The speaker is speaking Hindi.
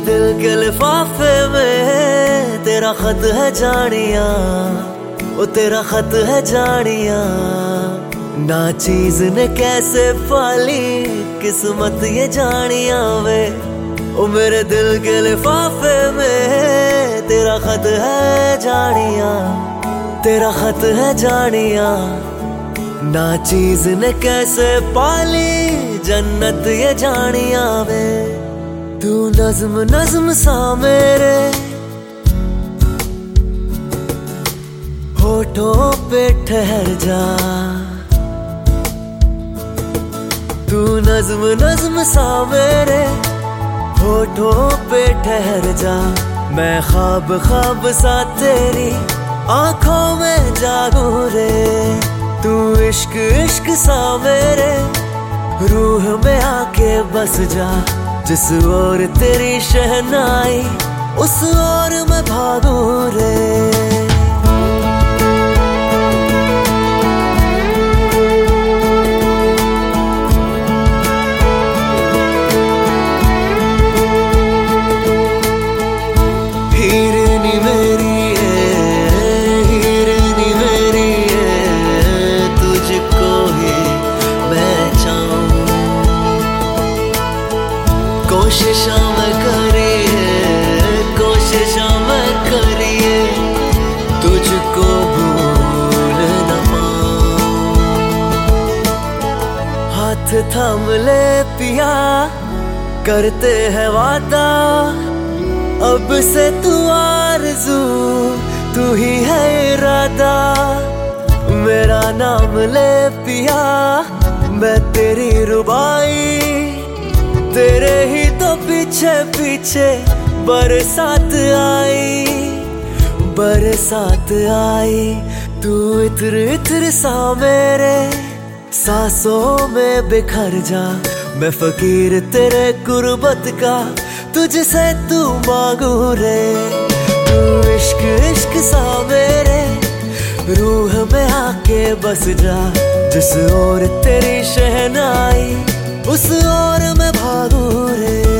दिल के लिफाफे में तेरा खत है जानिया, ओ तेरा खत है जानिया। ना चीज ने कैसे पाली किस्मत ये जानिया वे, ओ मेरे दिल के लिफाफे में तेरा खत है जानिया, तेरा खत है जानिया। ना चीज ने कैसे पाली जन्नत ये जानिया वे। तू नज्म नज्म सा मेरे होठों पे ठहर जा, तू नज्म नज्म सा मेरे होठों पे ठहर जा। मैं ख्वाब ख्वाब सा तेरी आंखों में जागूं रे, तू इश्क इश्क सा मेरे रूह में आके बस जा। जिस ओर तेरी शहनाई उस ओर मैं भागूं रे। हिरनी मेरी है, हिरनी मेरी है, तुझको ही मैं चाहूं। कोशिशा मैं करी है, कोशिशा मैं करी है, तुझको भूल न पाऊं। हाथ थाम ले पिया करते हैं वादा, अब से तू आरज़ू तू ही है इरादा। मेरा नाम ले पिया मैं तेरी रुबाई, तेरे ही तो पीछे पीछे बरसात आई, बरसात आई। तू इत्र इत्र सा मेरे सांसों में बिखर जा। मैं फकीर तेरे गुर्बत का तुझसे तू मांगू रे। तू इश्क इश्क सा मेरे रूह में आके बस जा। जिस ओर तेरी शहनाई उस ओर मैं भागूं रे।